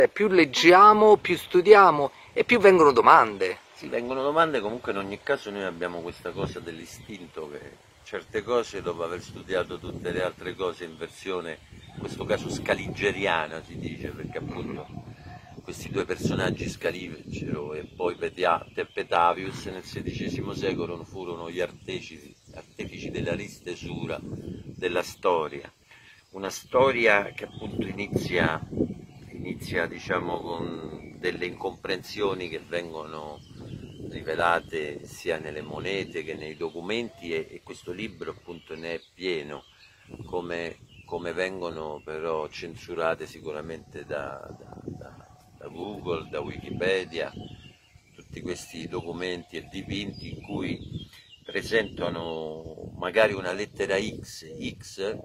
Più leggiamo, più studiamo e più vengono domande. Sì, vengono domande, comunque in ogni caso noi abbiamo questa cosa dell'istinto che certe cose, dopo aver studiato tutte le altre cose in versione, in questo caso scaligeriana si dice, perché appunto questi due personaggi, Scaligero e poi Petavius, nel XVI secolo furono gli artefici della ristesura della storia. Una storia che appunto inizia diciamo con delle incomprensioni che vengono rivelate sia nelle monete che nei documenti e questo libro appunto ne è pieno, come vengono però censurate sicuramente da Google, da Wikipedia, tutti questi documenti e dipinti in cui presentano magari una lettera X